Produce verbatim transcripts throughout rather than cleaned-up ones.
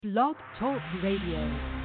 Blog Talk Radio.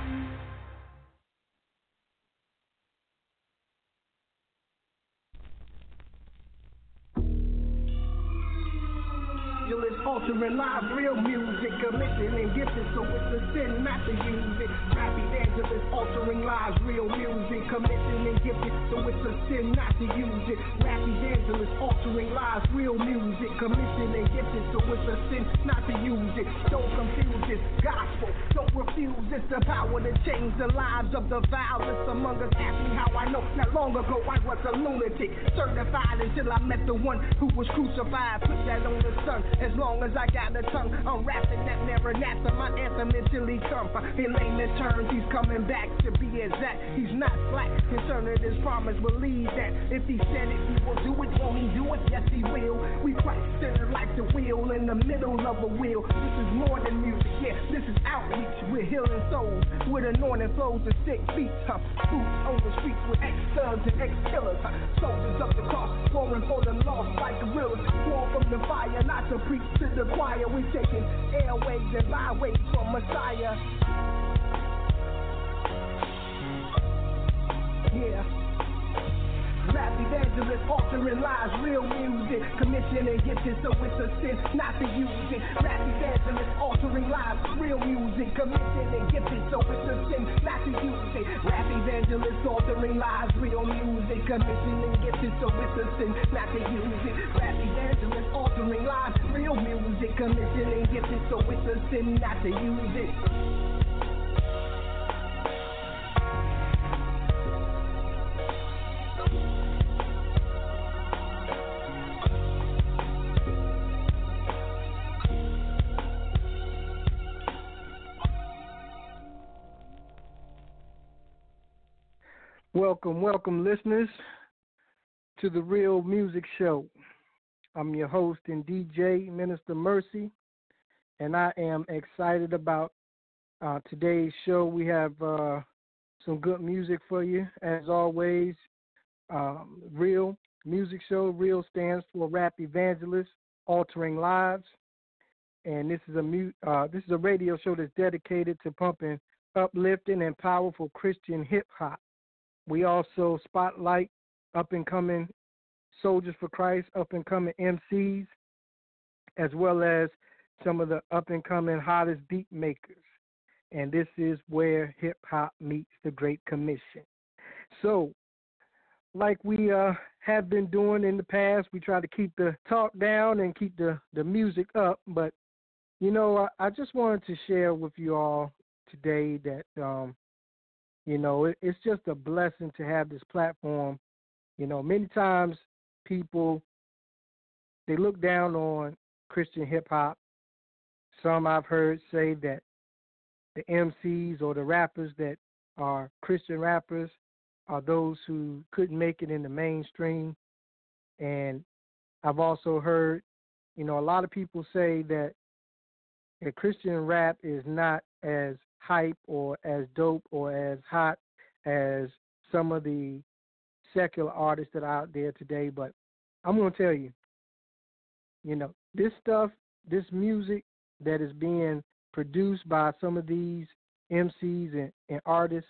It's altering lives, real music, commission and gifted, so it's a sin not to use it. Rap evangelist, altering lives, real music, commission and gifted, so it's a sin not to use it. Rap evangelist, altering lives, real music, commission and gifted, so it's a sin not to use it. Don't confuse this gospel, don't refuse it's the power to change the lives of the vilest among us. Ask me how I know, not long ago I was a lunatic, certified until I met the one who was crucified. Put that on the sun. As long as I got a tongue, I'm rapping that Maranatha, my anthem until he come. In layman terms, he's coming back to be exact. He's not slack concerning his promise. Believe that if he said it, he will do it. Won't he do it? Yes, he will. We Christ centered like the wheel in the middle of a wheel. This is more than music, yeah. This is outreach. We're healing souls with anointing flows to sick feet. Huh? Boots on the streets with ex-thugs and ex-killers. Huh? Soldiers up the cross, warring for the lost like gorillas. War from the fire, not to preach to the choir. We taking airways and byways from Messiah. Yeah. Rap evangelist, altering lives, real music, commission and gifted, so it's a sin not to use it. Rap evangelist, altering lives, real music, commission and gifted, so it's a sin not to use it. Rap evangelist, altering lives, real music, commission and gifted, so it's a sin not to use it. Rap evangelist, altering lives, real music, commission and gifted, so it's a sin not to use it. Welcome, welcome, listeners, to the Real Music Show. I'm your host and D J, Minister Mercy, and I am excited about uh, today's show. We have uh, some good music for you, as always. Um, Real Music Show. Real stands for Rap Evangelist, Altering Lives, and this is a mu- uh, this is a radio show that's dedicated to pumping uplifting and powerful Christian hip hop. We also spotlight up-and-coming soldiers for Christ, up-and-coming M Cs, as well as some of the up-and-coming hottest beat makers. And this is where hip-hop meets the Great Commission. So, like we uh, have been doing in the past, we try to keep the talk down and keep the, the music up. But, you know, I, I just wanted to share with you all today that um, You know, it, it's just a blessing to have this platform. You know, many times people, they look down on Christian hip-hop. Some I've heard say that the M Cs or the rappers that are Christian rappers are those who couldn't make it in the mainstream. And I've also heard, you know, a lot of people say that a Christian rap is not as hype or as dope or as hot as some of the secular artists that are out there today. But I'm going to tell you, you know, this stuff, this music that is being produced by some of these M Cs and, and artists,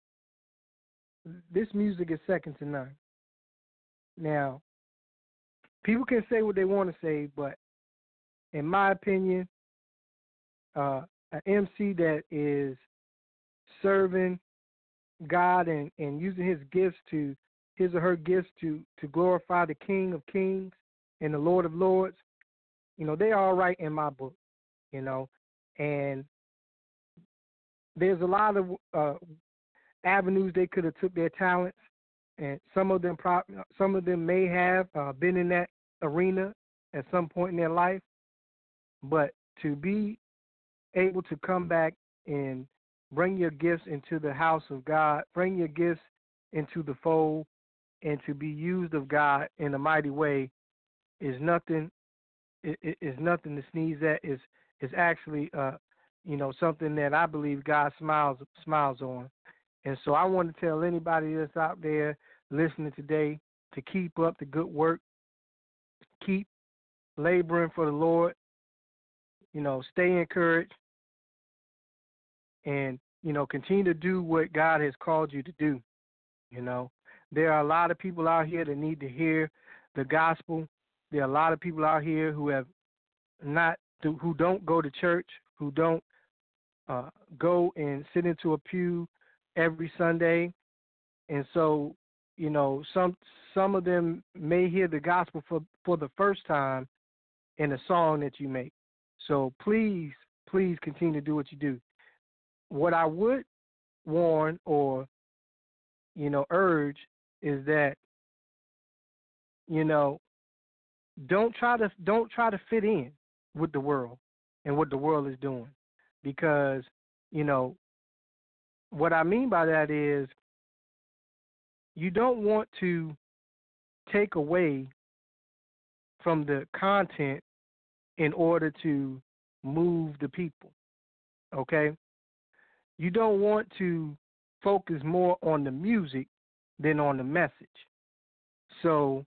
this music is second to none. Now, people can say what they want to say, but in my opinion, uh, an M C that is serving God and, and using his gifts to, his or her gifts to, to glorify the King of Kings and the Lord of Lords, you know, they're all right in my book, you know. And there's a lot of uh, avenues they could have took their talents, and some of them pro- some of them may have uh, been in that arena at some point in their life, but to be able to come back and bring your gifts into the house of God, bring your gifts into the fold, and to be used of God in a mighty way is nothing. It, it, is nothing to sneeze at. Is is actually, uh, you know, something that I believe God smiles smiles on. And so I want to tell anybody that's out there listening today to keep up the good work, keep laboring for the Lord. You know, stay encouraged. and, you know, continue to do what God has called you to do. You know, there are a lot of people out here that need to hear the gospel. There are a lot of people out here who have not, who don't go to church, who don't uh, go and sit into a pew every Sunday. And so, you know, some some of them may hear the gospel for, for the first time in a song that you make. So please, please continue to do what you do. What I would warn or, you know, urge is that, you know, don't try to don't try to fit in with the world and what the world is doing, because, you know, what I mean by that is you don't want to take away from the content in order to move the people, okay? You don't want to focus more on the music than on the message. So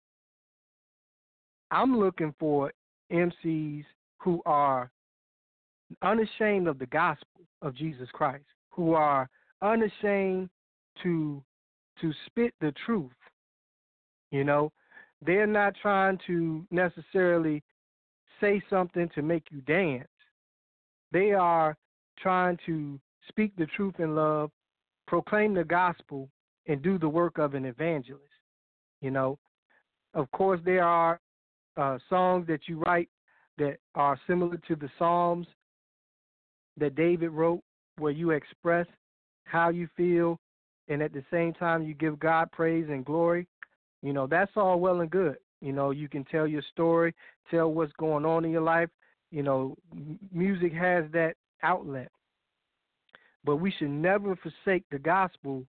I'm looking for M Cs who are unashamed of the gospel of Jesus Christ, who are unashamed to to spit the truth. You know, they're not trying to necessarily say something to make you dance. They are trying to speak the truth in love, proclaim the gospel, and do the work of an evangelist. You know, of course, there are uh, songs that you write that are similar to the Psalms that David wrote, where you express how you feel, and at the same time you give God praise and glory. You know, that's all well and good. You know, you can tell your story, tell what's going on in your life. You know, m- music has that outlet. But we should never forsake the gospel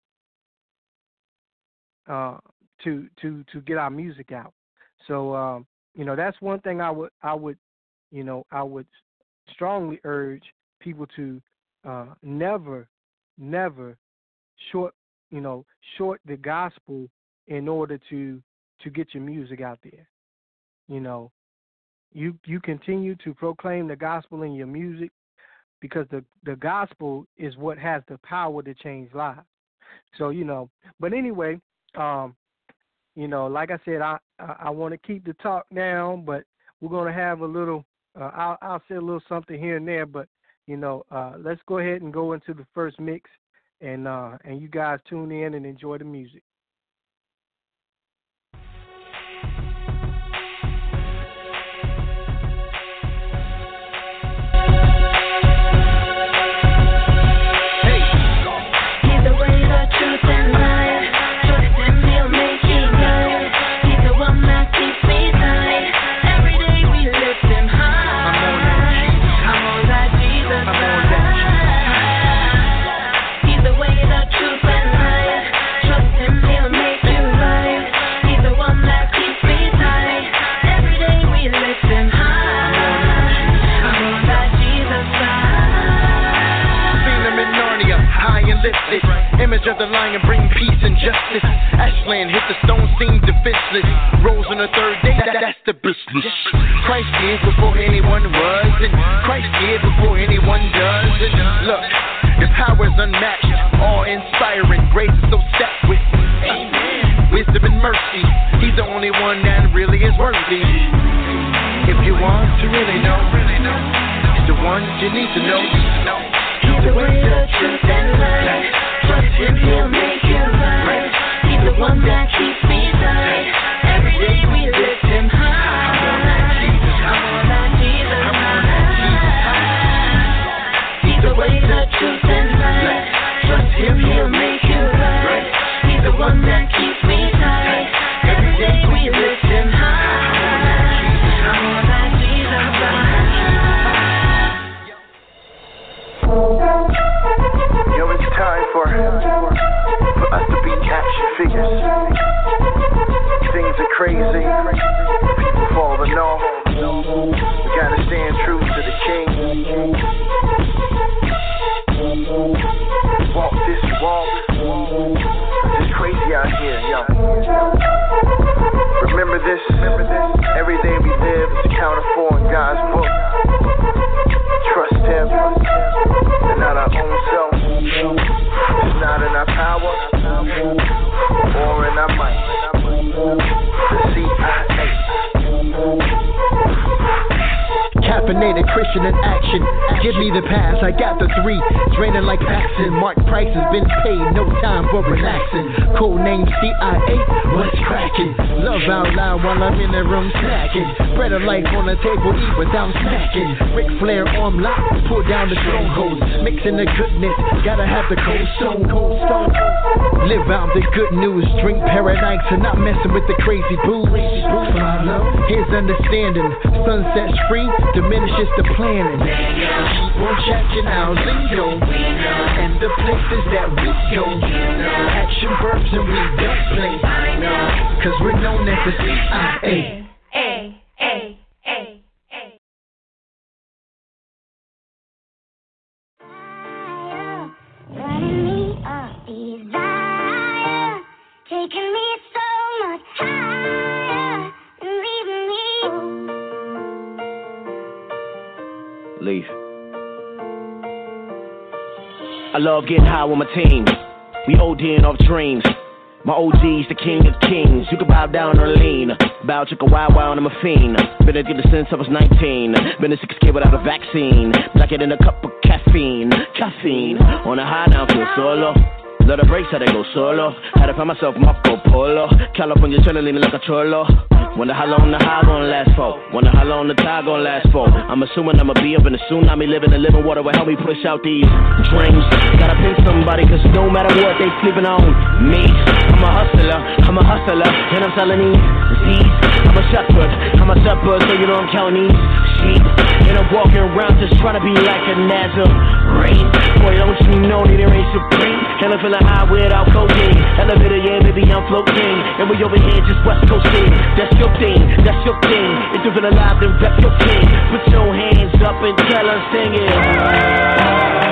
uh, to to to get our music out. So, um, you know, that's one thing I would I would, you know, I would strongly urge people to uh, never, never short, you know, short the gospel in order to to get your music out there. You know, you you continue to proclaim the gospel in your music, because the, the gospel is what has the power to change lives. So, you know, but anyway, um, you know, like I said, I, I, I want to keep the talk down, but we're going to have a little, uh, I'll, I'll say a little something here and there, but, you know, uh, let's go ahead and go into the first mix, and uh, and you guys tune in and enjoy the music. Image of the lion bring peace and justice. Ashland hit the stone, seemed defenseless. Rose on the third day, that, that's the business. Christ did before anyone was, and Christ did before anyone does. And look, His power is unmatched, awe-inspiring, grace is so set with Amen. Wisdom and mercy. He's the only one that really is worthy. If you want to really know, He's the one you need to know. He's the way, the truth, and life. Trust Him, He'll make you right. He's the one that keeps me tight. Every day we lift Him high. I'm on that Jesus, I'm on that Jesus, I'm on that Jesus. He's the way, the truth, and life. Trust Him, He'll make you right. He's the one that keeps me tight. Every day we lift Him high. I'm on that Jesus, I'm on that Jesus. Yo, it's time for, for us to be action figures. Things are crazy, people falling off. We gotta stand true to the King. Walk this walk. It's crazy out here, yo. Remember this, remember this. Every day we live is accounted for in God's book. Trust Him and not our own self. Terminator, Christian in action. Give me the pass, I got the three. Draining like Paxson. Mark Price has been paid, no time for relaxing. Code name C I A, what's cracking? Love out loud while I'm in the room snacking. Spread a life on the table, eat without smacking. Ric Flair on lock, pull down the strongholds. Mixing the goodness, gotta have the cold stone, cold stone. Live out the good news, drink paradise and not messing with the crazy booze. Here's understanding, sunset's free, diminishes the planning. Keep on checking our lingo and the places that we go. Action verbs and we don't play, cause we're known as the C I A. A, A, A, A. Running me up desire, taking me so much higher, and leaving me. Leave. I love getting high with my team. We ODing off dreams. My O G's the king of kings. You can bow down or lean. Bow chicka wow wow and I'm a fiend. Been addicted since I was nineteen. Been a six kid without a vaccine. Like it in a cup of caffeine. Caffeine. On a high now, feel solo. Love the breaks how they go solo. Had to find myself Marco Polo. California chillin' leaning like a cholo. Wonder how long the high gon' last for. Wonder how long the tide gon' last for. I'm assuming I'ma be up in the tsunami. Living the living water will help me push out these dreams. Gotta pin somebody cause no matter what they sleeping on me. I'm a hustler, I'm a hustler. And I'm selling these seeds. I'm a shepherd, I'm a shepherd. So you know I'm counting these sheep. And I'm walking around just trying to be like a Nazarene. Boy, don't you know that there ain't supreme. And I'm feeling high without codeine. Elevator, yeah, baby, I'm floating. And we over here just West Coasting. That's your thing, that's your thing. If you feel alive, then rep your king. Put your hands up and tell us sing it.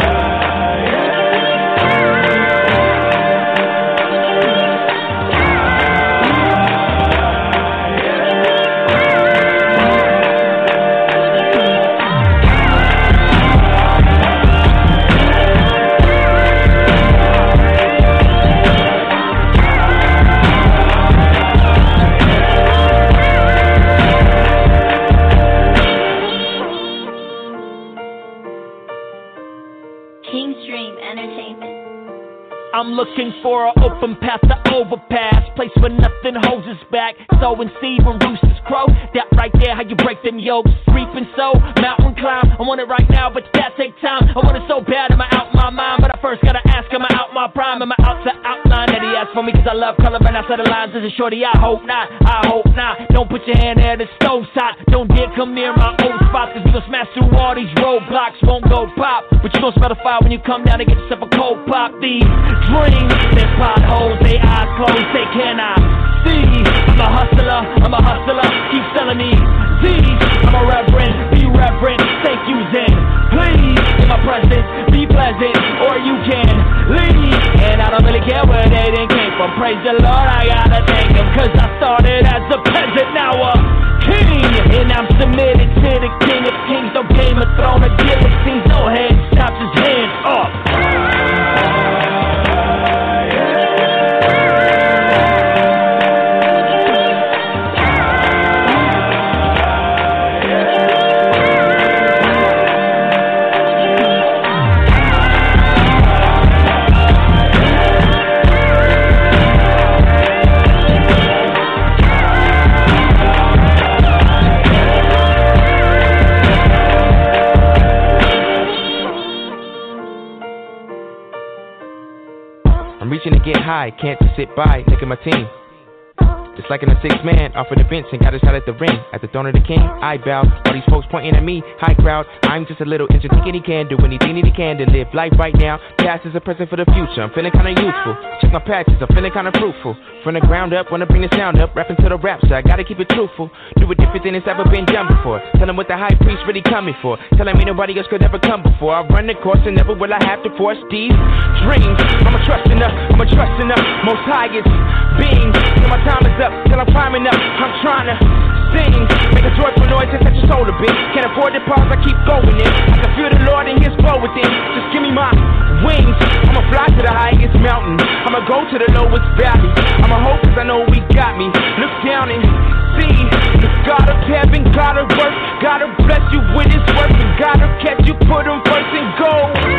I'm looking for an open path to overpass, place where nothing holds us back. Sowing seed when roosters crow. That right there, how you break them yokes. Reaping so, mountain climb. I want it right now, but that take time. I want it so bad, am I out my mind? But I first gotta ask, am I out my prime? Am I out to outline? That he asked for me cause I love color and I set the lines. Is it shorty? I hope not, I hope not. Don't put your hand there, the stove's hot. Don't dare come near my old spots, cause we gon' smash through all these roadblocks. Won't go pop, but you gon' smell the fire when you come down and get yourself a cold pop. These dreams, there's potholes, they eyes closed, they cannot see. I'm a hustler, I'm a hustler, keep selling these Z's. I'm a reverend, be reverent, thank you Zen. Please, in my presence, be pleasant, or you can leave. And I don't really care where they then came from. Praise the Lord, I gotta thank him, cause I started as a peasant, now a king. And I'm submitted to the king of kings, no Game of Thrones or guillotines, no head stops his hands up. Reaching to get high, can't just sit by, taking my team. Just like in a six man, off of the bench and got a shot at the ring. At the throne of the king, I bow. All these folks pointing at me, high crowd. I'm just a little injured, thinking he can do anything that he can to live life right now. Past is a present for the future. I'm feeling kinda useful. Check my patches, I'm feeling kinda fruitful. From the ground up, wanna bring the sound up. Rapping to the rap, so I gotta keep it truthful. Do it different than it's ever been done before. Tell him what the high priest really coming for. Tell him ain't nobody else could ever come before. I run the course and never will I have to force these dreams. I'm a trusting up, I'm a trusting up. Most highest being. Till my time is up, till I'm climbing up. I'm trying to sing, make a joyful noise and touch your soul a bit. Can't afford to pause, I keep going in. I can feel the Lord in his flow within. Just give me my wings. I'ma fly to the highest mountain. I'ma go to the lowest valley. I'ma hope cause I know we got me. Look down and see the Gotta have and gotta work, gotta bless you with his work, and gotta catch you, put him first and go.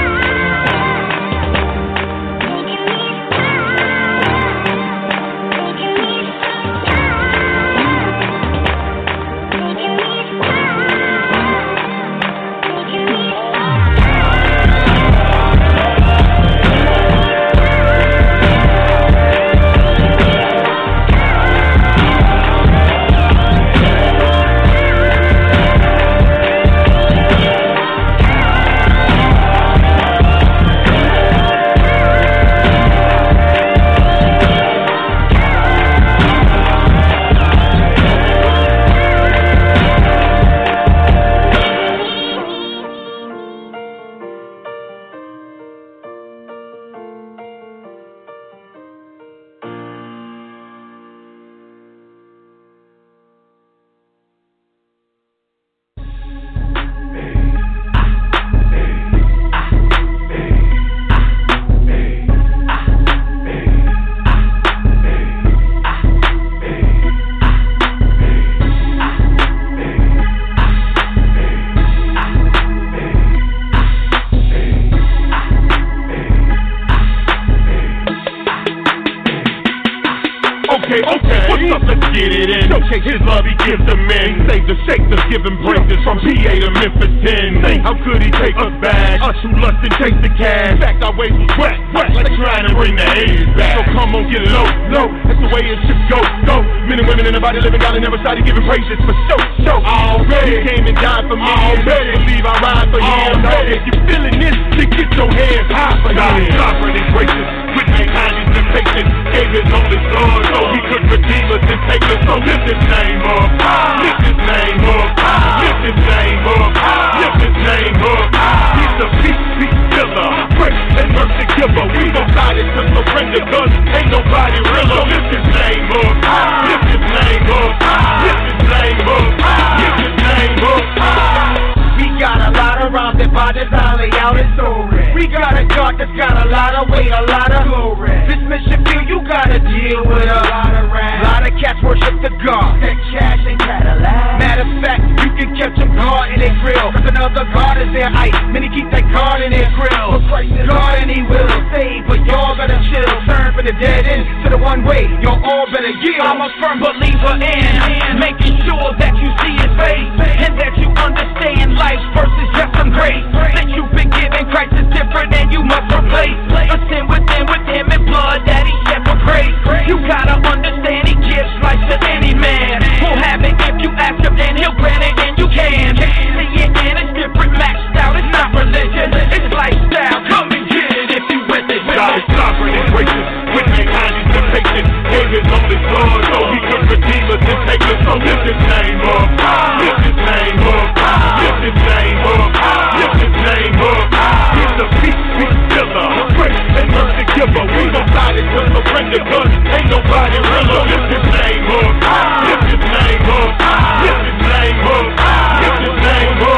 His love he gives to men. Save the shakers, giving praises from P A to Memphis ten. How could he take us back? Us who lust and chase the cash. Fact our ways was wet, wet, like trying to bring the eighties back. So come on, get low, low. That's the way it should go, go. Men and women and everybody living God and never shy to giving praises for show, show. Already. He came and died for me. Already. Believe I ride for him. Already. If you feeling this, then get your hands high for him. God is sovereign and gracious. With mankind he's been patient. Gave his only son so he could redeem us and take us. So lift his name up. Lift his name up. Lift his name up. Lift his name up. He's a peace, peace killer. Grace and mercy giver. We decided to surrender cause ain't nobody realer. Lift his name up. Lift his name up. Lift his name up. Lift his name up. We got a lot of rhymes that by design lay out in story. We got a God that's got a lot of weight, a lot of glory. This mission feel you gotta deal with a lot of rap. A lot of cats worship the God that cash and Cadillac. Matter of fact, you can catch a God in their grill. Cause another God is their ice. Many keep that God in their grill. But Christ is God and he will save. But y'all better chill. Turn from the dead end to the one way. Y'all all better yield. I'm a firm believer in making sure that you see his face. And that you understand life's versus just some grace. That you've been given Christ is different and you must replace the sin within with him and blood that he shed for grace. You gotta understand he gives life to any man. We'll have it if you ask him and he'll grant it and you can. See it and it's different maxed out. It's not religion, it's lifestyle. Come and get it if you with it. God is sovereign and gracious. With mankind he's been patient. Gave his only son so he could redeem us and take us. So lift his name up. Lift his name up. Lift his name up. Lift his name up. He's the peace, peace killer. Grace and mercy giver. We decided to surrender cause ain't nobody realer. Lift his name up. Lift his name up. Lift his name up. Lift his name up.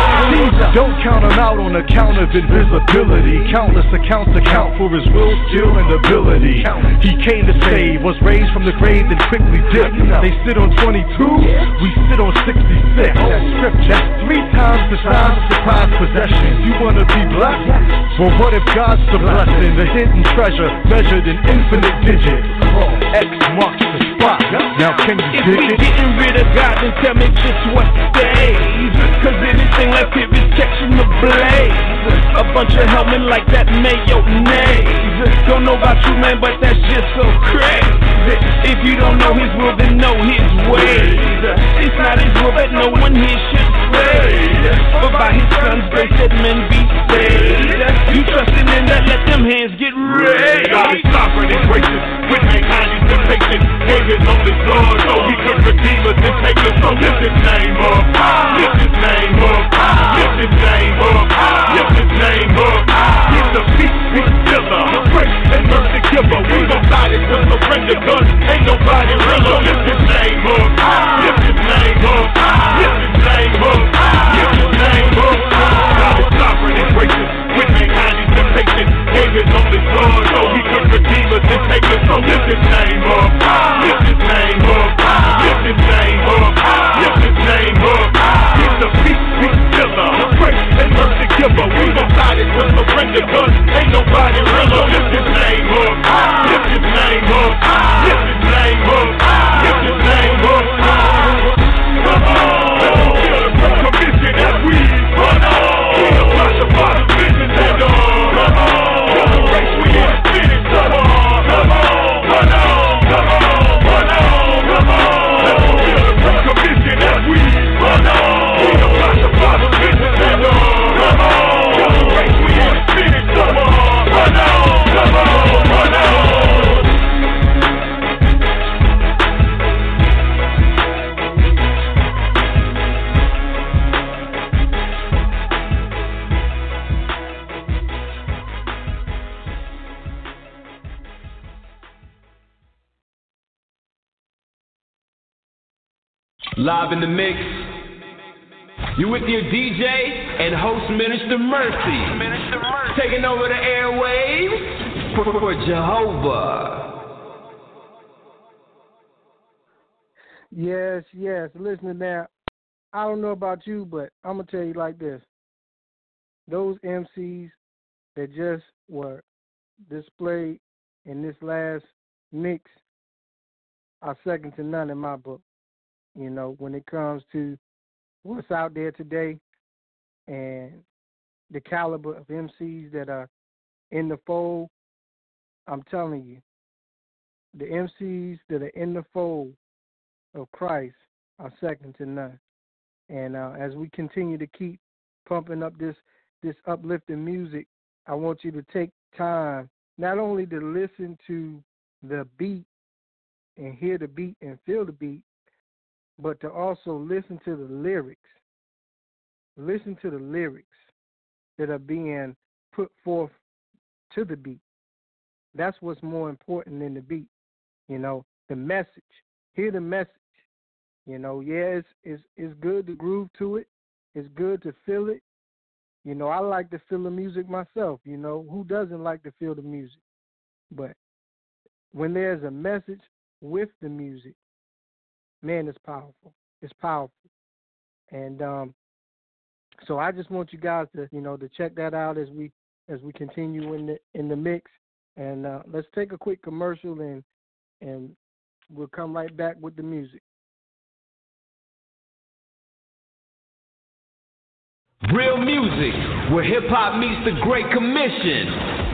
Don't count him out on account of invisibility. Countless accounts account for his will, skill, and ability. He came to save, was raised from the grave, then quickly dipped. They sit on twenty-two, we sit on sixty-six. That's scripture. That's three times the size of the prized possession. You wanna be blessed? Well, what if God's the blessing? The hidden treasure measured in infinite digits. X marks the spot. Now can you if dig we it? Getting rid of God, then tell me just what stays. Cause anything left here is catching the blaze. A bunch of helmet like that mayonnaise. Don't know about you, man, but that's just so crazy. If you don't know his will, then know his ways. It's not his will that no one here should play. But by his son's grace that men be saved. You trusting in that, let them hands get raised. God is sovereign and gracious. With mankind he's been patient. Gave his only son so he could redeem us and take us. So lift his name up. Lift his name up. Lift his name up. Lift his name up. He's the peace, peace killer. Grace and mercy giver. We decided to surrender cause ain't nobody realer. Lift his name up. Lift his name up. Lift his name up. Lift his name up. God is sovereign and gracious. With mankind he's been patient. Gave his only son so he could redeem us and take us. So lift his name up. Lift his name up. Lift his name up. Live in the mix. You with your D J and host Minister Mercy. Minister Mercy. Taking over the airwaves for, for Jehovah. Yes, yes. Listen now. I don't know about you, but I'm going to tell you like this. Those M Cs that just were displayed in this last mix are second to none in my book. You know, when it comes to what's out there today and the caliber of M Cs that are in the fold, I'm telling you, the M Cs that are in the fold of Christ are second to none. And uh, as we continue to keep pumping up this, this uplifting music, I want you to take time not only to listen to the beat and hear the beat and feel the beat, but to also listen to the lyrics. Listen to the lyrics that are being put forth to the beat. That's what's more important than the beat. You know, the message. Hear the message. You know, yeah, it's, it's, it's good to groove to it. It's good to feel it. You know, I like to feel the music myself. You know, who doesn't like to feel the music? But when there's a message with the music, man, it's powerful. It's powerful. And um, so I just want you guys to, you know, to check that out as we as we continue in the in the mix. And uh, let's take a quick commercial and and we'll come right back with the music. Real music, where hip hop meets the Great Commission.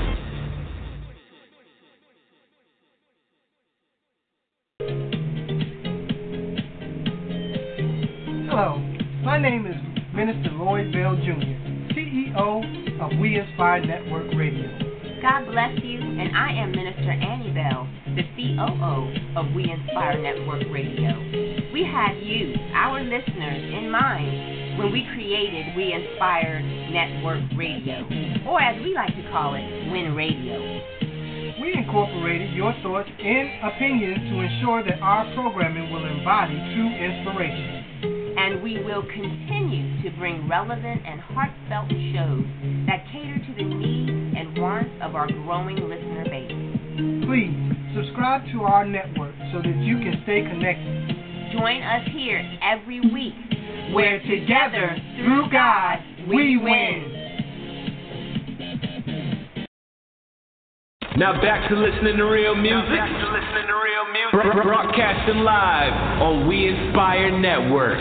Hello, my name is Minister Lloyd Bell Junior, C E O of We Inspire Network Radio. God bless you, and I am Minister Annie Bell, the C O O of We Inspire Network Radio. We had you, our listeners, in mind when we created We Inspire Network Radio, or as we like to call it, WIN Radio. We incorporated your thoughts and opinions to ensure that our programming will embody true inspiration. And we will continue to bring relevant and heartfelt shows that cater to the needs and wants of our growing listener base. Please subscribe to our network so that you can stay connected. Join us here every week, where together, through God, we win. Now back to listening to real music. Now back to listening to real music. Bro- broadcasting live on We Inspire Network.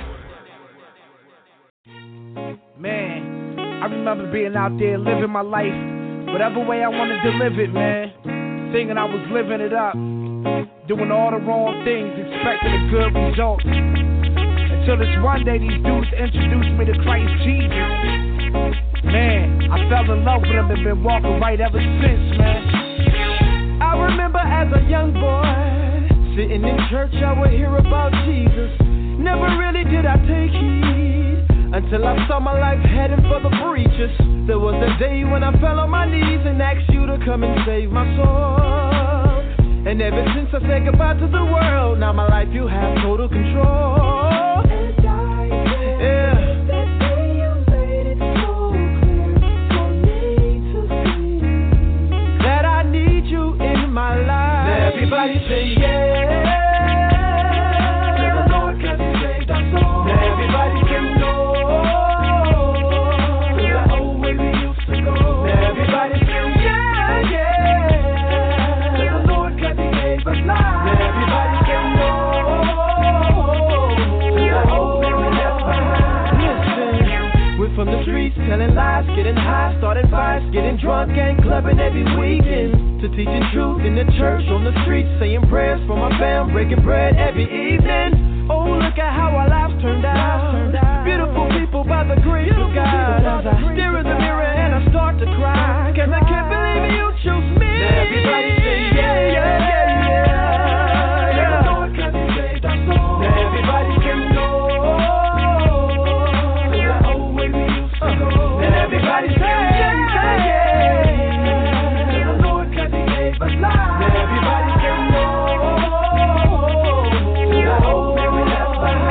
Man, I remember being out there living my life whatever way I wanted to live it, man. Thinking I was living it up, doing all the wrong things, expecting a good result. Until this one day, these dudes introduced me to Christ Jesus. Man, I fell in love with him and been walking right ever since, man. I remember as a young boy, sitting in church, I would hear about Jesus. Never really did I take heed, until I saw my life heading for the breaches. There was a day when I fell on my knees and asked you to come and save my soul. And ever since I said goodbye to the world, now my life you have total control. Everybody say yeah, to the Lord 'cause He saved our soul. Now everybody can go to the old way we used to go. Now everybody say yeah, yeah, to the Lord 'cause He gave us life. Now everybody can go to the old way we left behind. Listen, we're from the streets, telling lies, getting high, starting fights, getting drunk and clubbing every weekend. To teaching truth in the church, on the streets, saying prayers for my fam, breaking bread every evening. Oh, look at how our lives turned out. Beautiful people by the grace of God. As I stare in the mirror and I start to cry, 'cause I can't believe you chose me. Now everybody say yeah, yeah, yeah, yeah, yeah. Lord, 'cause He saved our soul. Now everybody can go to the old way we used to go. Now everybody say yeah, yeah, yeah. Now everybody can go to the old way we left behind.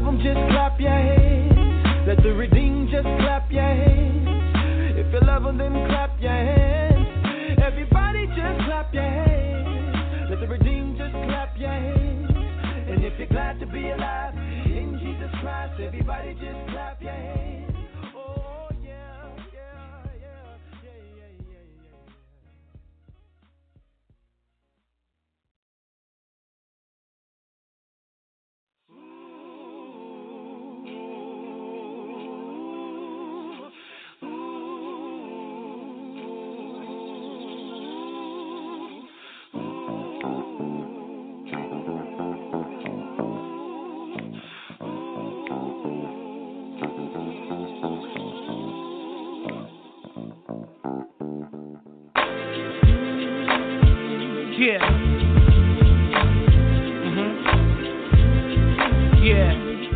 love him, just clap your hands. Let the redeemed just clap your hands. If you love him, then clap your hands. Everybody just clap your hands. Let the redeemed just clap your hands. And if you're glad to be alive in Jesus Christ, everybody just clap your hands. Oh yeah, yeah, yeah, yeah, yeah, yeah, yeah. Yeah. Mm-hmm. Yeah.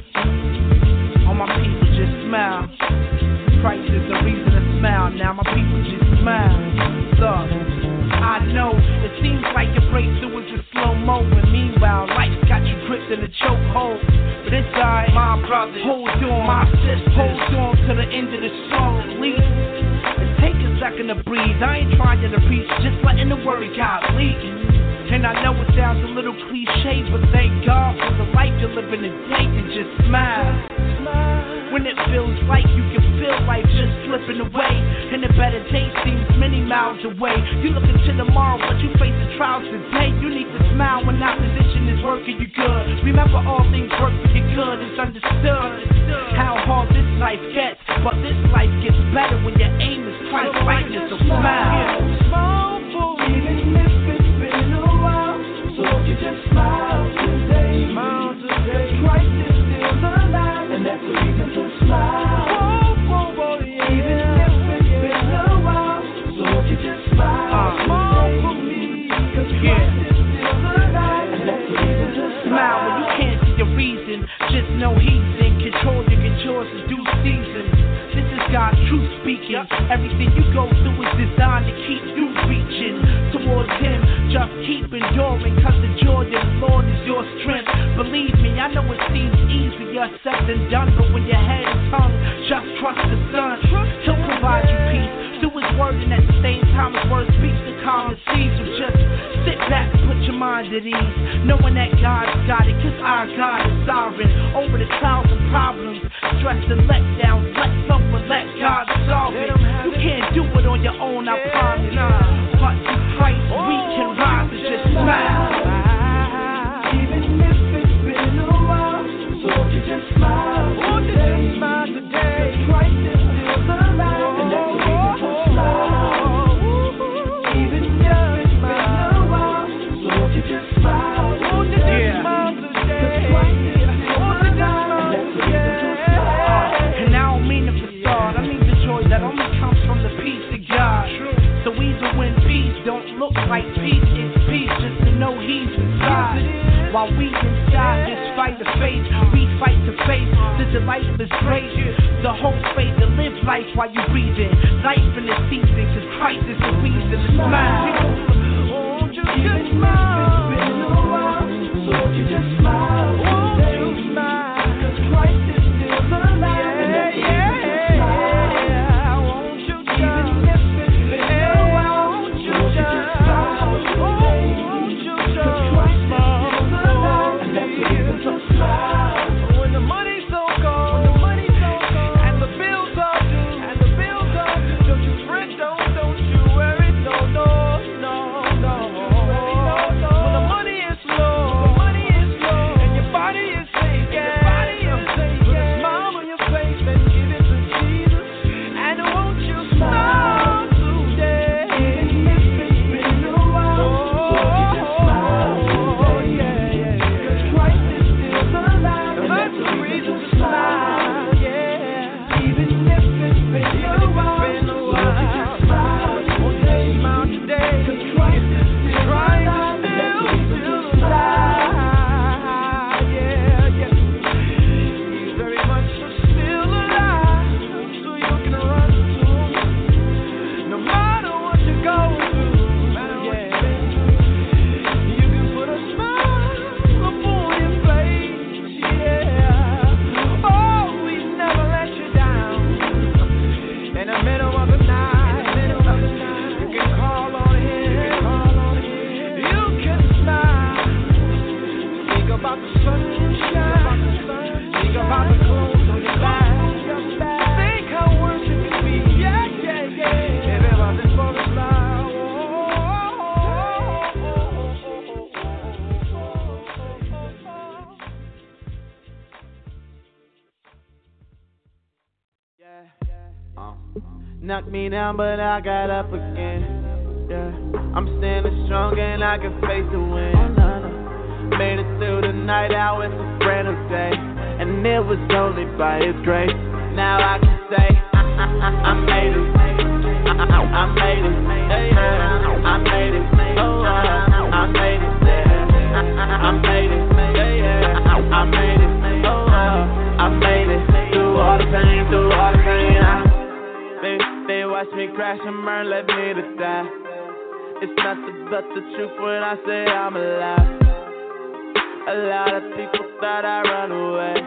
All my people just smile. Christ is the reason to smile. Now my people just smile. Look, I know it seems like your breakthrough is a slow-mo, and meanwhile life got you gripped in a chokehold. But it's alright, my brother. Hold on, my sister. Hold on to the end of the song at least. Take a second to breathe. I ain't trying to preach, just letting the word of God lead. And I know it sounds a little cliche, but thank God for the life you're living today, and just smile. When it feels like you can feel life just slipping away, and a better day seems many miles away. You look into tomorrow, but you face the trials today. You need to smile when opposition is working you good. Remember, all things work for your good. It's understood how hard this life gets, but this life gets better when your aim is Christ likeness. So smile. Smile for even if it's been a while. So you just smile today. Smile today. Christ is still alive, and that's the reason to smile. Oh, oh, oh, yeah. Even if it's been a while. So you just smile. Uh, smile for me, 'cause Christ yeah. is still alive, and that's the reason to smile. When you can't see your reason, just know He's in control. You get yours in due season. This is God's truth speaking. Everything you go through is designed to keep you reaching towards Him. Just keep enduring, 'cause the joy of the Lord is your strength. Believe me, I know it seems easier said than done, but when your head is hung, just trust the Son. He'll provide you peace through His word, and at the same time His word speaks to calm the seas. So just sit back and put your mind at ease, knowing that God's got it, 'cause our God is sovereign over the trials and problems, stress and letdowns. Let someone let God solve it. You can't do it on your own, I promise. But through Christ we can rise and just smile. Even if it's been a while, so you just smile today. Smile today. 'Cause Christ is still alive, and that's the reason to smile. Even if it's been a while, so you just smile today. 'Cause Christ is still alive, and that's the reason to smile. And I don't mean the facade, I mean the joy that only comes from the peace of God. So even when peace don't look like peace, it's peace just to know He's inside. While we inside this fight of faith, we fight to face the delight of His grace. The whole faith to live life while you breathing. Life in the season, 'cause Christ is the reason to smile. Won't you just smile? It's been a while, so you just smile. Won't you smile? 'Cause Christ is still alive, and that's the reason to smile. Won't you just even if it's been a while, won't you just smile? Won't you just smile? When the money's so gone, when the money's so gone, and the bills are due, and the bills are due, don't you fret, don't, don't you worry, no, no, no, no. When about the sunshine. Think about the clothes on your back. Think how worth it can be. Yeah, yeah, yeah. Baby, about this butterfly. Knocked me down, but I got up again. Yeah, I'm standing strong and I can face the wind. Made it through the night out with a brand new day, and it was only by His grace. Now I can say I, I, I, I made it. I, I, I made it. Yeah, yeah. I made it. Oh, I, I made it. Yeah, I, I made it. Yeah, yeah. I, I made it. Oh, I made it. Through all the pain, through all the pain. I, They, they watch me crash and burn, left me to die. It's nothing but the truth when I say I'm alive. A lot of people thought I'd run away.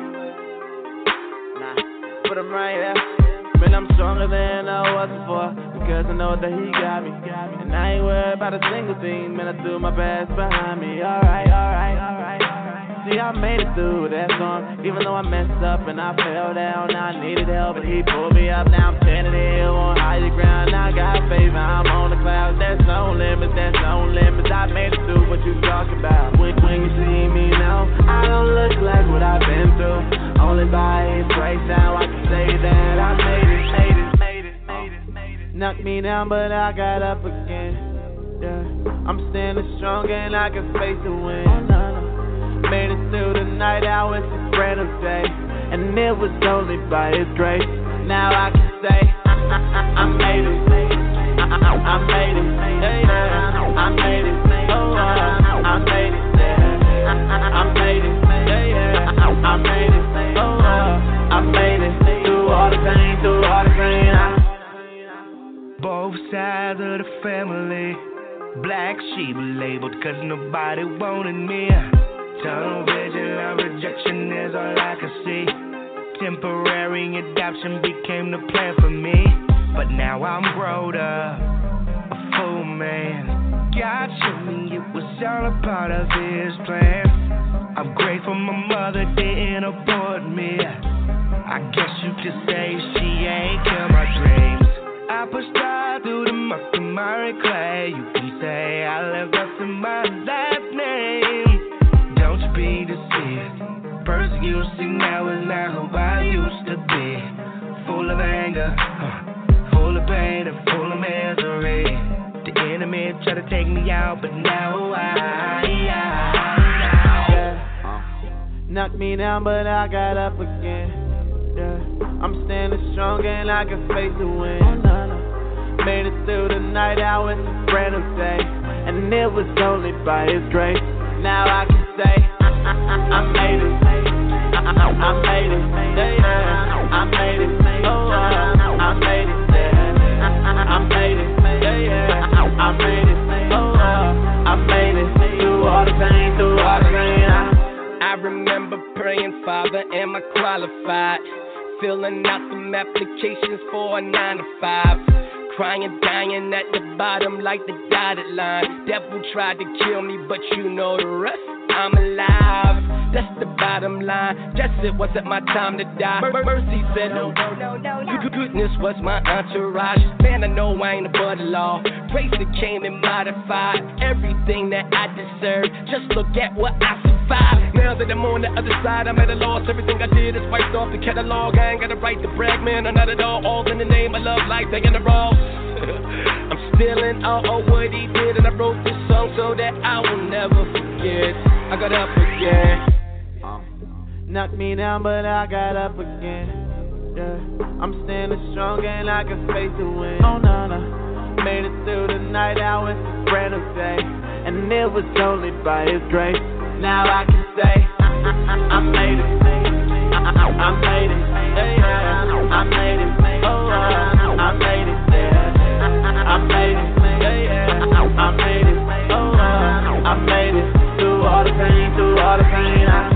Nah, but I'm right here. Man, I'm stronger than I was before, because I know that He got me. And I ain't worried about a single thing. Man, I threw my past behind me. Alright, alright, alright. See, I made it through that storm, even though I messed up and I fell down. I needed help, but He pulled me up. Now I'm standing here on higher ground. I got faith, I'm on the clouds. There's no limits, there's no limits. I made it through what you talking about. When, when you see me now, I don't look like what I've been through. Only by His grace now I can say that I made it, made it, made it, made it, made it. Knocked me down, but I got up again. Yeah, I'm standing strong and I can face the wind. Made it through the night out with a brand new day, and it was only by His grace. Now I can say I, I, I, I made it. I, I, I made it. Yeah, yeah. I made it. Oh, I, I made it. Yeah, I, I made it. Yeah, yeah. I, I made it. Oh, I made it. Through all the pain, through all the pain. I... Both sides of the family, black sheep labeled 'cause nobody wanted me. Tunnel vision of rejection is all I can see. Temporary adoption became the plan for me, but now I'm grown up, a full man. God showed me it was all a part of His plan. I'm grateful my mother didn't abort me. I guess you could say she ain't killed my dreams. I pushed her through the muck and mire clay. You can say I left us in my last name. Be deceived. Person you see now is not who I used to be. Full of anger, huh, full of pain, and full of misery. The enemy tried to take me out, but now I, I, I yeah. Knocked me down, but I got up again. Yeah, I'm standing strong and I can face the wind. Made it through the night out with a brand new day, and it was only by His grace. Now I can say I, I made it. I, I, I made it. Yeah, yeah. I made it. Oh, I, I made it. Yeah, I, I made it. Yeah, yeah. I, I made it. Oh, I made it. Through all the pain, through all the pain. I, I remember praying, Father, am I qualified? Filling out some applications for a nine to five. Crying, dying at the bottom like the dotted line. Devil tried to kill me, but you know the rest. I'm alive, that's the bottom line. Just it wasn't my time to die. Mercy said no, no, no, no, no. Goodness was my entourage. Man, I know I ain't above the law. Grace that came and modified everything that I deserved. Just look at what I survived. Now that I'm on the other side, I'm at a loss. Everything I did is wiped off the catalog. I ain't got a right to brag, man, or not at all. All in the name of love, life, they in the wrong. I'm still in awe of what He did, and I wrote this song so that I will never forget. I got up again. Um, knocked me down, but I got up again. Yeah, I'm standing strong and I can face the wind. Oh no, no. Made it through the night out with a brand new day, and it was only by His grace. Now I can say I, I, I, I made it. I, I, I made it. Yeah, yeah. I made it. Oh, I, I made it. Yeah, I, I made it. Yeah, yeah. I, I made it. Oh, I, I made it. Through all the pain, through all the pain, I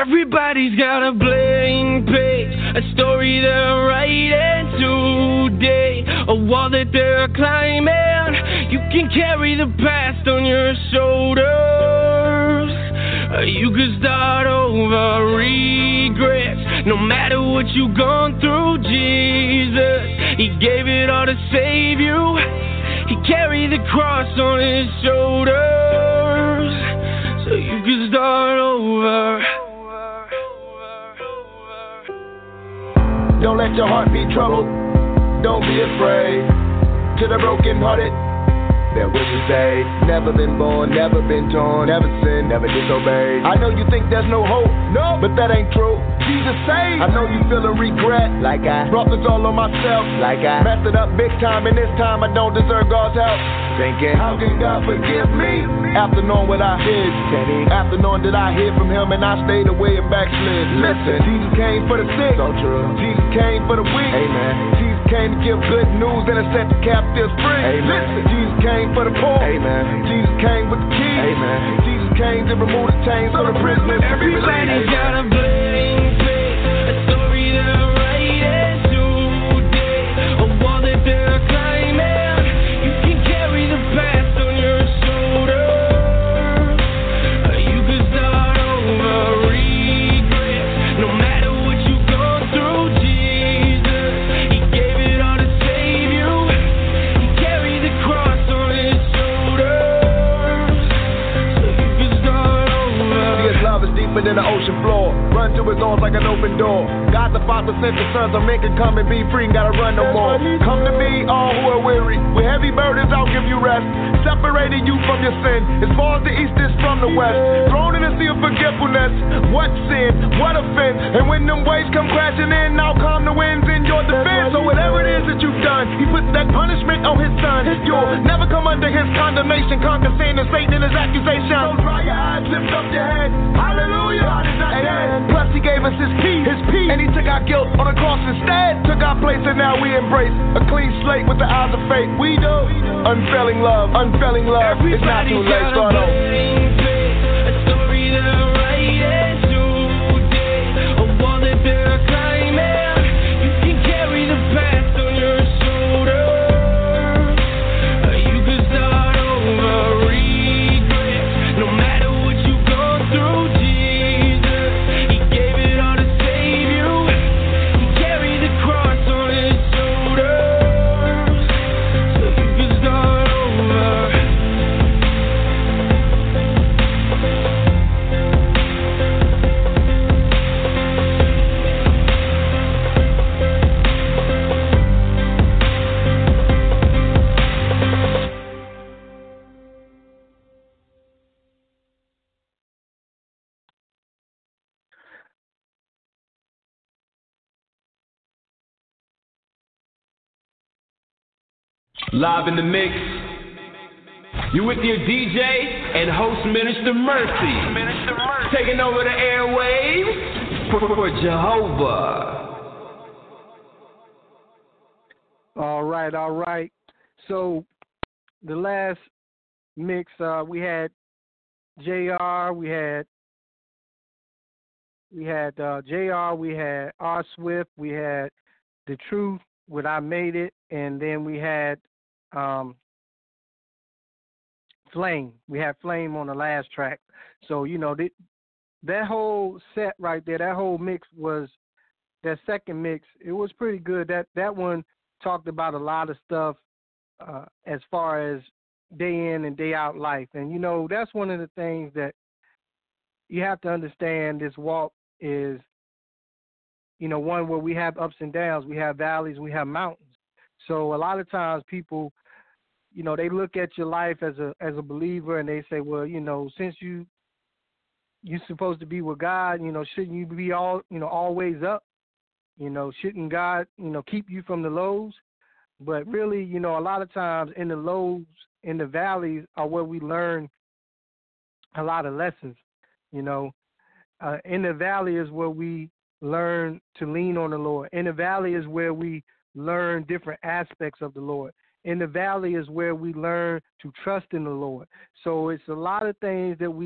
Everybody's got a blank page, a story they're writing today, a wall that they're climbing. You can carry the past on your shoulders. You can start over regrets. No matter what you've gone through, Jesus, He gave it all to save you. He carried the cross on His shoulders, so you can start over. Don't let your heart be troubled. Don't be afraid. To the brokenhearted, that what you say. Never been born, never been torn, never sinned, never disobeyed. I know you think there's no hope, no, but that ain't true. Jesus saved. I know you feel a regret, like I brought this all on myself, like I messed it up big time, and this time I don't deserve God's help. Thinking, how can God forgive me? After knowing what I did, after knowing that I hid from Him and I stayed away and backslid. Listen, Jesus came for the sick, so true. Jesus came for the weak, amen. Jesus came to give good news and to set the captives free. Amen. Listen, Jesus came for the poor, amen. Jesus came with the keys, amen. Jesus came to remove the chains so the prisoners. Everybody's got a blank page, a story they're writing today, a wall that they're climbing. You can carry the past on your shoulders. You can start over regrets. No matter what you've gone through, Jesus, He gave it all to save you. He carried the cross on His shoulders, so you can start over. His love is deeper than the ocean floor. Run to His arms like an open door. God the Father sent the sons of men can come and be free, ain't gotta run no more. Come to me, all who are weary, with heavy burdens I'll give you rest. Separating you from your sin, as far as the east is from the west. Thrown in the sea of forgetfulness. What sin, what offense? And when them waves come crashing in, I'll calm the winds in your defense. So whatever it is that you've done, He puts that punishment on His son. You'll never come under His condemnation, conquer sin and Satan and his accusation. So dry your eyes, lift up your head. Hallelujah. God is not dead. Plus He gave us His peace, His peace, and He took our guilt on the cross instead. Took our place and now we embrace a clean slate with the eyes of faith. We do unfailing love, unfailing love. It's not too late. Start over. A story they're writing today, a wall that they're climbing. You can carry the past on your shoulders. You can start over regrets. No matter what you've gone through, Jesus, He gave it all to save you. He carried the cross on His shoulders, so you can start over. Live in the mix. You with your D J and host Minister Mercy. Minister Mercy. Taking over the airwaves for, for Jehovah. All right, all right. So the last mix, uh, we had J R, we had we had uh, J R, we had R Swift, we had The Truth with I Made It, and then we had um, Flame. We had Flame on the last track. So, you know, th- that whole set right there, that whole mix was, that second mix, it was pretty good. That that one talked about a lot of stuff uh, as far as day in and day out life. And, you know, that's one of the things that you have to understand. This walk is, you know, one where we have ups and downs. We have valleys, we have mountains. So a lot of times people, you know, they look at your life as a as a believer and they say, well, you know, since you you're supposed to be with God, you know, shouldn't you be all, you know, always up? You know, shouldn't God, you know, keep you from the lows? But really, you know, a lot of times in the lows, in the valleys are where we learn a lot of lessons. You know, uh, in the valley is where we learn to lean on the Lord. In the valley is where we learn different aspects of the Lord. In the valley is where we learn to trust in the Lord. So it's a lot of things that we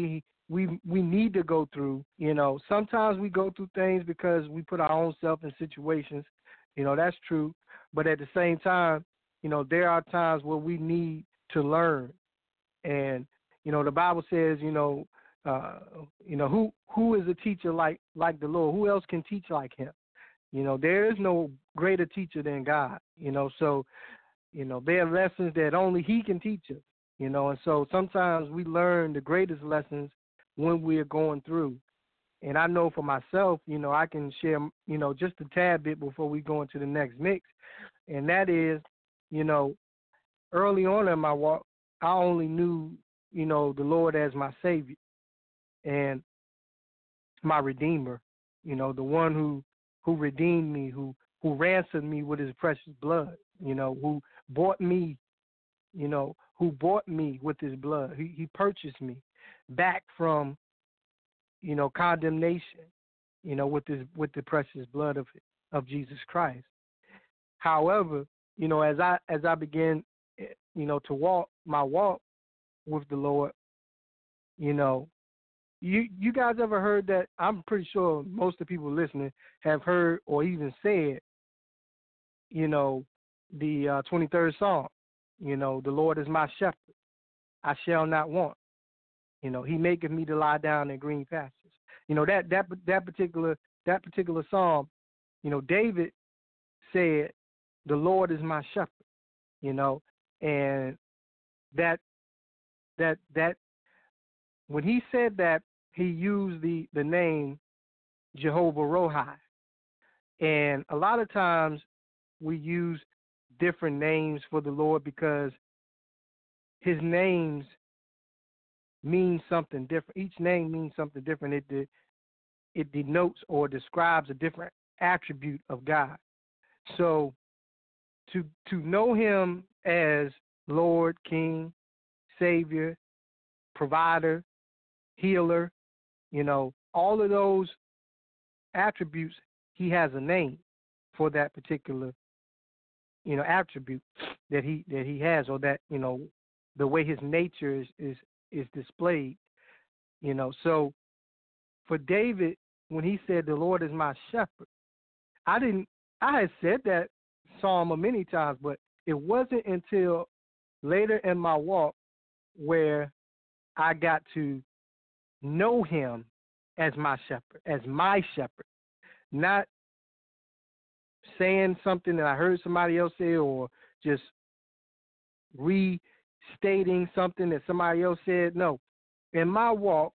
we we need to go through. You know, sometimes we go through things because we put our own self in situations. You know, that's true. But at the same time, you know, there are times where we need to learn. And, you know, the Bible says, you know, uh, you know, who who is a teacher like like the Lord? Who else can teach like him? You know, there is no greater teacher than God, you know. So, you know, there are lessons that only he can teach us, you know. And so sometimes we learn the greatest lessons when we're going through. And I know for myself, you know, I can share, you know, just a tad bit before we go into the next mix. And that is, you know, early on in my walk, I only knew, you know, the Lord as my Savior and my Redeemer, you know, the one who, who redeemed me, who, who ransomed me with his precious blood, you know, who bought me, you know, who bought me with his blood. He, he purchased me back from, you know, condemnation, you know, with this, with the precious blood of, of Jesus Christ. However, you know, as I, as I began, you know, to walk my walk with the Lord, you know, you, you guys ever heard that? I'm pretty sure most of the people listening have heard or even said, you know, the uh, twenty-third Psalm, you know, the Lord is my shepherd, I shall not want. You know, he maketh me to lie down in green pastures. You know, that that that particular that particular psalm, you know, David said, the Lord is my shepherd, you know, and that that that when he said that, he used the, the name Jehovah Rohi. And a lot of times we use different names for the Lord because his names means something different. Each name means something different. It de- it denotes or describes a different attribute of God. So to to know him as Lord, King, Savior, Provider, Healer, you know, all of those attributes, he has a name for that particular, you know, attribute that he that he has, or that, you know, the way his nature is is is displayed, you know. So for David, when he said, the Lord is my shepherd, I didn't, I had said that psalm many times, but it wasn't until later in my walk where I got to know him as my shepherd, as my shepherd, not saying something that I heard somebody else say or just restating something that somebody else said. No, in my walk,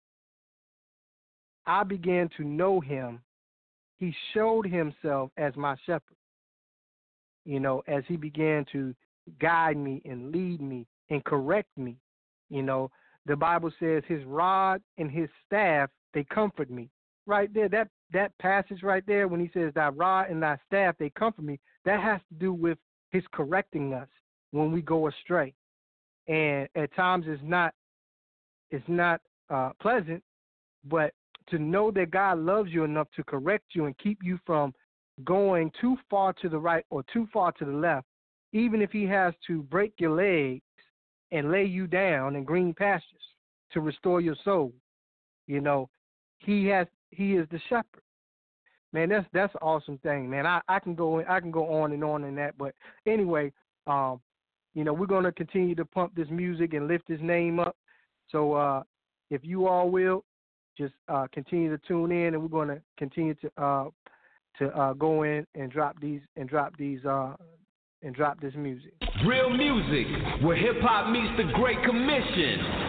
I began to know him. He showed himself as my shepherd, you know, as he began to guide me and lead me and correct me. You know, the Bible says his rod and his staff, they comfort me. Right there, that, that passage right there when he says, thy rod and thy staff, they comfort me, that has to do with his correcting us when we go astray. And at times it's not, it's not uh, pleasant, but to know that God loves you enough to correct you and keep you from going too far to the right or too far to the left, even if he has to break your legs and lay you down in green pastures to restore your soul, you know, he has, he is the shepherd. Man, that's that's an awesome thing, man. I, I can go I can go on and on in that, but anyway, um, you know, we're gonna continue to pump this music and lift his name up. So uh, if you all will, just uh, continue to tune in, and we're gonna continue to uh, to uh, go in and drop these and drop these uh, and drop this music. Real music, where hip hop meets the Great Commission.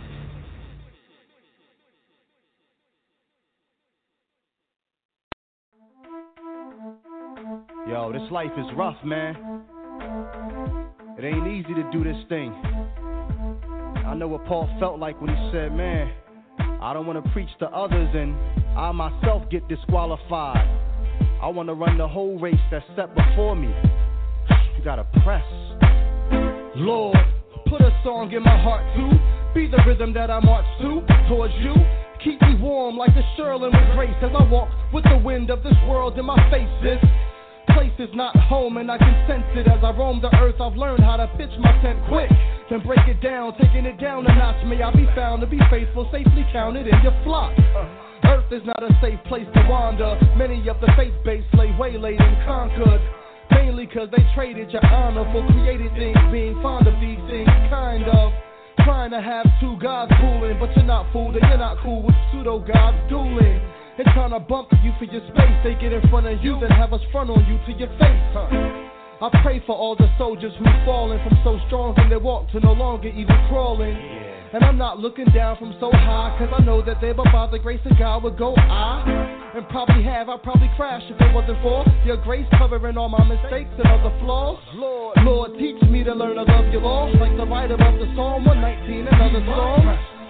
Yo, this life is rough, man. It ain't easy to do this thing. I know what Paul felt like when he said, man, I don't want to preach to others and I myself get disqualified. I want to run the whole race that's set before me. You gotta press. Lord, put a song in my heart too. Be the rhythm that I march to, towards you. Keep me warm like the Sherlin with grace as I walk with the wind of this world in my face. This place is not home, and I can sense it as I roam the earth. I've learned how to pitch my tent quick, then break it down, taking it down a notch. May I be found to be faithful, safely counted in your flock. Earth is not a safe place to wander. Many of the faith-based lay waylaid and conquered, mainly cause they traded your honor for created things. Being fond of these things, kind of trying to have two gods fooling, but you're not fooled and you're not cool with pseudo gods dueling. They're trying to bump you for your space. They get in front of you, then have us front on you to your face. Huh. I pray for all the soldiers who've fallen from so strong in their walk to no longer even crawling. Yeah. And I'm not looking down from so high, cause I know that they, but by the grace of God, would go I, and probably have, I'd probably crash if it wasn't for your grace covering all my mistakes and other flaws. Lord, Lord, teach me to learn to love you all, like the writer of the Psalm one nineteen, another song.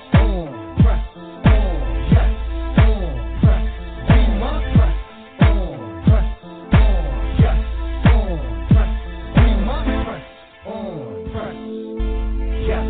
On, press, on, yes, on, press, we must press, on, press, on, yes, on, press, we must press, on, press, yes,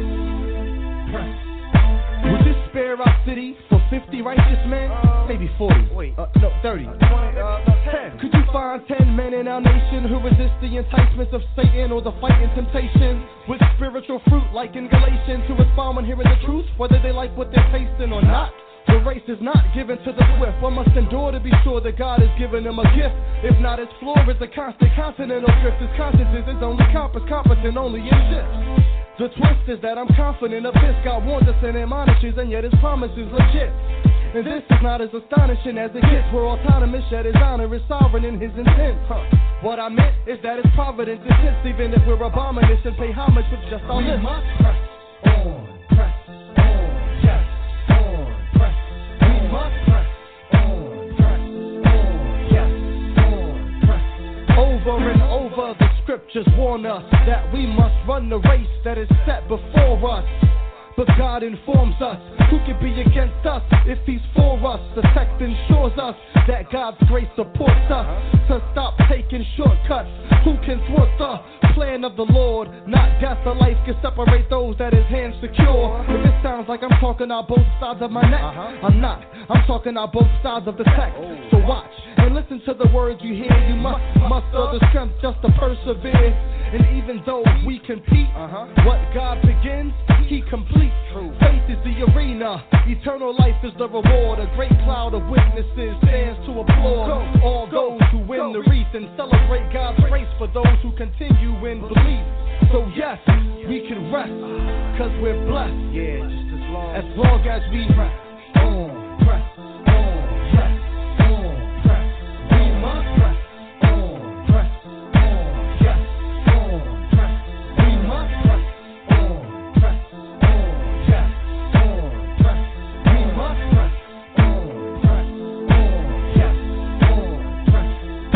press. Would you spare our city for fifty righteous men? Uh, Maybe forty. Wait, uh, no, thirty. Uh, twenty, uh, no, ten. Could you find ten men in our nation who resist the enticements of Satan or the fight and temptation with spiritual fruit like in Galatians, who respond when hearing the truth, whether they like what they're tasting or not? The race is not given to the swift. One must endure to be sure that God has given them a gift. If not, its floor is a constant continental drift. His conscience is his only compass, competent only in shifts. The twist is that I'm confident of this. God warns us and admonishes, and yet his promise is legit. And this is not as astonishing as it gets. We're autonomous, yet his honor is sovereign in his intent. Huh. What I meant is that his providence is hence, even if we're abomination, pay homage with just our lips. Press on, press on, yes, on, press. We must press on, press on, yes, on, press. Over and over the scriptures warn us that we must run the race that is set before us. But God informs us, who can be against us if he's for us? The text ensures us that God's grace supports us to stop taking shortcuts. Who can thwart the plan of the Lord? Not death or life can separate those that his hands secure. If it sounds like I'm talking out both sides of my neck, I'm not. I'm talking out both sides of the text. So watch and listen to the words you hear. You must muster the strength just to persevere. And even though we compete, uh-huh. what God begins, he completes. True. Faith is the arena, eternal life is the reward. A great cloud of witnesses stands to applaud Go. all those who win Go. the wreath and celebrate God's grace for those who continue in belief. So yes, we can rest, cause we're blessed. Yeah, just as long as, long as we press on, press on, yes, on, press. We must press on, press on, yes, on, press. We must press on, press on, yes, on, press. We must press on, press on, yes, on, press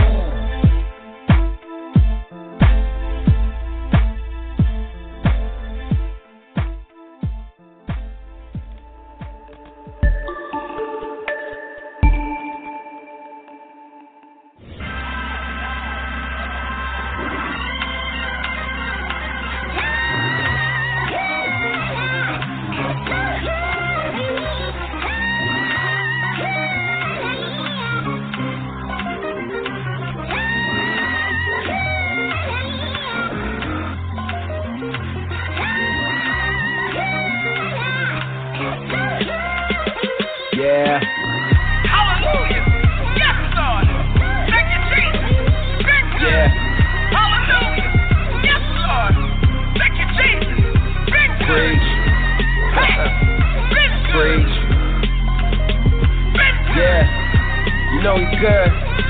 Yeah. Hallelujah. Yes, Lord. Thank you, Jesus. Victory. Yeah. Hallelujah. Yes, Lord. Thank you, Jesus. Victory. Preach. Hey. Victory. Preach. Victory. Yeah. You know he's good.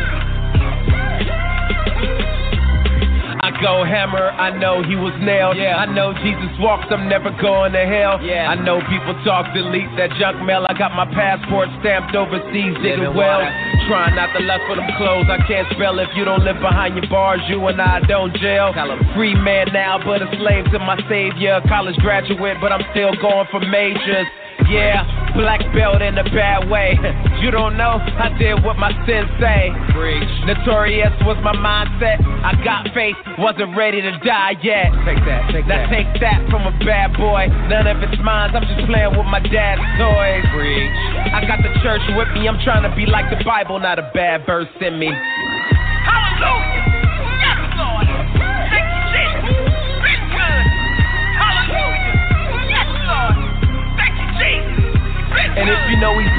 I go hammer, I know he was nailed. Yeah. I know Jesus walks, I'm never going to hell. Yeah. I know people talk, delete that junk mail. I got my passport stamped overseas, digging well. Trying not to lust for them clothes, I can't spell. If you don't live behind your bars, you and I don't jail. Free man now, but a slave to my savior. College graduate, but I'm still going for majors. Yeah, black belt in a bad way. You don't know, I did what my sins say. Preach. Notorious was my mindset. I got faith, wasn't ready to die yet. Take that, take that. Now take that from a bad boy. None of it's mine, I'm just playing with my dad's toys. Preach. I got the church with me, I'm trying to be like the Bible, not a bad verse in me. Hallelujah.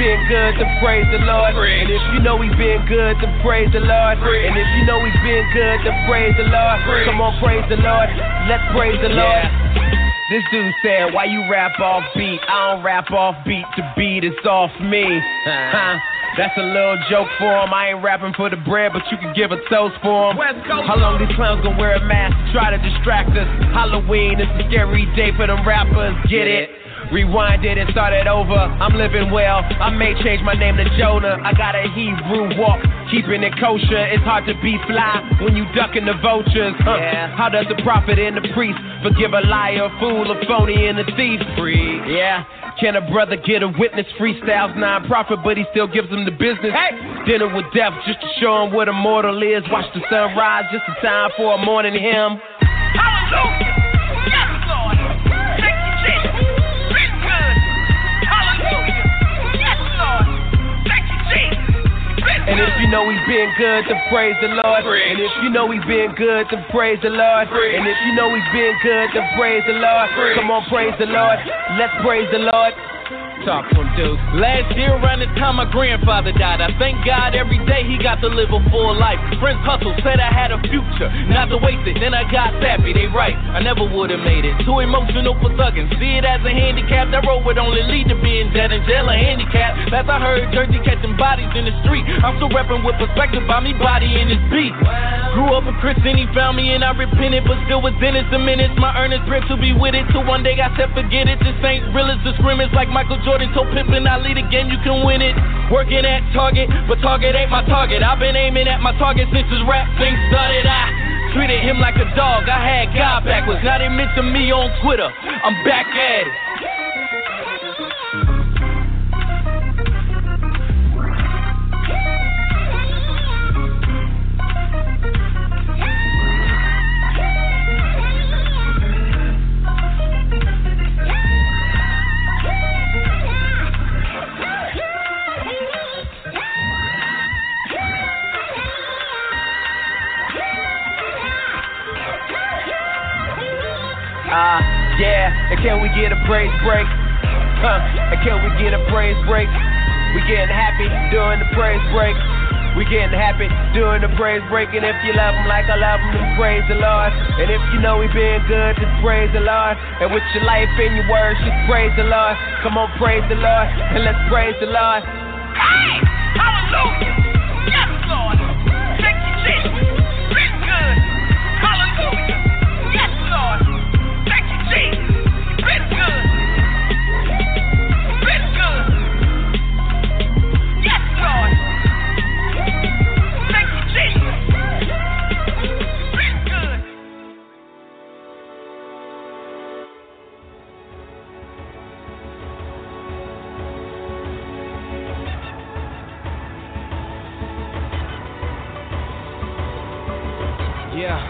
been good, then praise the Lord. And if you know he's been good, then praise the Lord. And if you know he's been good, then praise the Lord. Come on, praise the Lord. Let's praise the Lord. This dude said, why you rap off beat? I don't rap off beat, the beat is off me. Huh? That's a little joke for him. I ain't rapping for the bread, but you can give a toast for him. How long these clowns gonna wear a mask, try to distract us? Halloween is a scary day for them rappers, get it? Rewind it and start it over. I'm living well, I may change my name to Jonah. I got a Hebrew walk, keeping it kosher. It's hard to be fly when you ducking the vultures. Huh? Yeah. How does the prophet and the priest forgive a liar, a fool, a phony, and a thief? Free. Yeah. Can a brother get a witness? Freestyles non-profit, but he still gives them the business. Hey! Dinner with death just to show him what a mortal is. Watch the sun rise just in time for a morning hymn. Hallelujah! Yes, Lord! Thank you, Jesus! Been good! Hallelujah! Yes, Lord! Thank you, Jesus! Been And if you know he's been good, then praise the Lord. And if you know he's been good, then praise the Lord. And if you know he's been good, then praise the Lord. Come on, praise the Lord. Let's praise the Lord. Talk to him, dude. Last year around the time my grandfather died, I thank God every day he got to live a full life. Friends hustle, said I had a future, not to waste it. Then I got sappy, they right, I never would've made it. Too emotional for thugging, see it as a handicap. That road would only lead to being dead in jail or handicapped. Last I heard, Jersey catching bodies in the street. I'm still repping with perspective by me body in this beat. Grew up a Christian, he found me and I repented, but still was in it some minutes. My earnest prayer to be with it, till one day I said forget it. This ain't real as the scrimmage like Michael Jordan told Pippen, I lead a game, you can win it. Working at Target, but Target ain't my target. I've been aiming at my target since this rap thing started. I treated him like a dog, I had God backwards. Now they mention me on Twitter, I'm back at it. Ah, uh, yeah, and can we get a praise break? Huh, and can we get a praise break? We getting happy during the praise break. We getting happy during the praise break. And if you love him like I love him, then praise the Lord. And if you know he been good, then praise the Lord. And with your life and your words, just praise the Lord. Come on, praise the Lord, and let's praise the Lord. Hey! Hallelujah! Yes, Lord! Thank you, Jesus! Been good! Hallelujah! Yes, Lord! Thank you, Jesus! Been good! Been good! Yes, Lord! Thank you, Jesus! Been good! Yeah.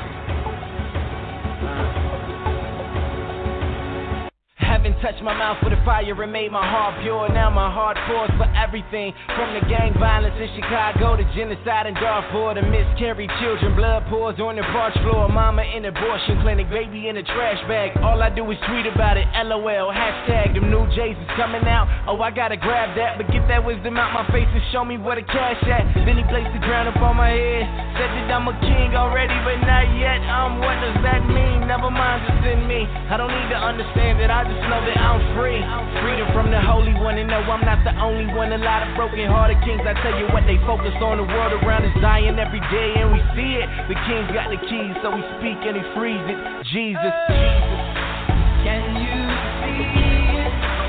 Heaven touched my mouth with a fire and made my heart pure. Now my heart pours for everything, from the gang violence in Chicago to genocide in Darfur to miscarried children. Blood pours on the porch floor. Mama in abortion clinic, baby in a trash bag. All I do is tweet about it. LOL, hashtag them new J's is coming out. Oh, I gotta grab that, but get that wisdom out my face and show me where the cash at. Then he placed the crown up on my head, said that I'm a king already, but not yet. Um, what does that mean? Never mind, just in me. I don't need to understand it, I just know that I'm free. Freedom from the Holy One, and no, I'm not the only one. A lot of broken hearted kings, I tell you what, they focus on. The world around is dying every day, and we see it. The king's got the keys, so we speak and he frees it. Jesus, Jesus. Can you see it?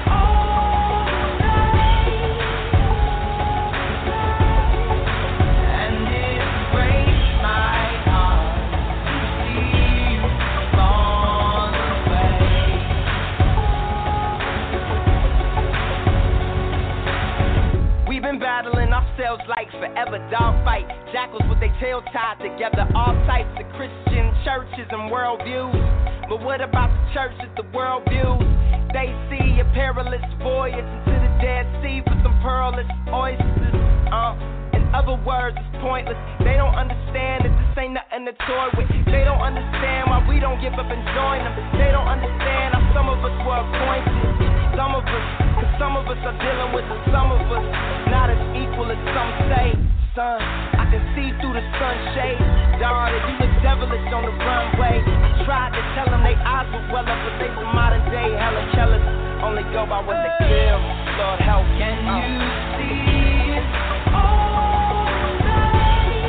Battling ourselves like forever dog fight. Jackals with their tail tied together, all types of Christian churches and worldviews. But what about the church that the world views? They see a perilous voyage into the Dead Sea for some pearless oysters. Uh, in other words, it's pointless. They don't understand that this ain't nothing to toy with. They don't understand why we don't give up and join them. They don't understand how some of us were appointed. Some of us, cause some Some of us are dealing with it, some of us not as equal as some say. Son, I can see through the sunshade. Daughter, you look devilish on the runway. Tried to tell them they eyes were well up, but they some modern day hella killers. Only go by what they feel. Lord help. Can you see all that?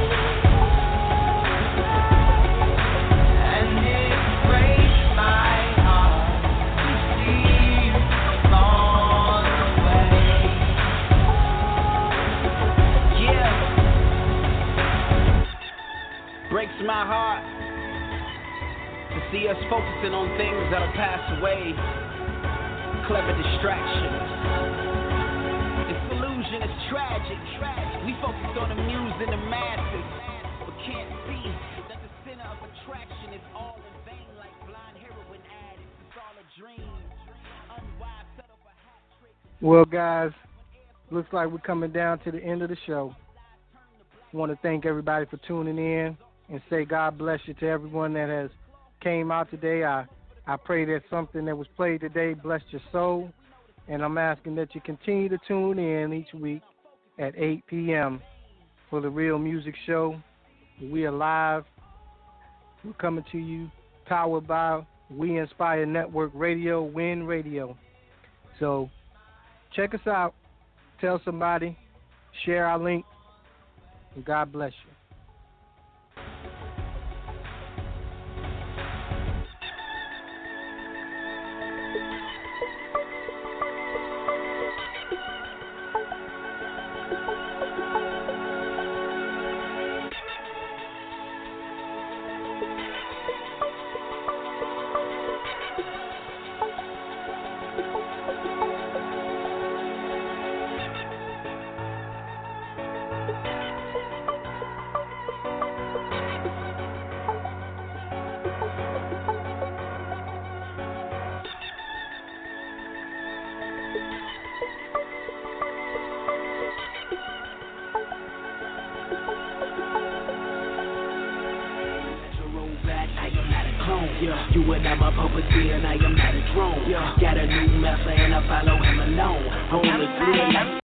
And it breaks my heart to see you gone away. Yeah. Breaks my heart to see us focusing on things that'll pass away. Clever distractions. Disillusion is tragic. We focus on amusing the masses, but can't see that the center of attraction is all in vain, like blind heroin addicts. It's all a dream. Unwise settle for hat tricks. Well, guys, looks like we're coming down to the end of the show. I want to thank everybody for tuning in and say God bless you to everyone that has came out today. I I pray that something that was played today blessed your soul, and I'm asking that you continue to tune in each week at eight p.m. for the Real Music Show. We are live. We're coming to you, powered by We Inspire Network Radio, Win Radio. So check us out. Tell somebody. Share our link. And God bless you. Yeah, you and I'm a puppeteer and I am not a drone. Yeah, got a new master and I follow him alone. On the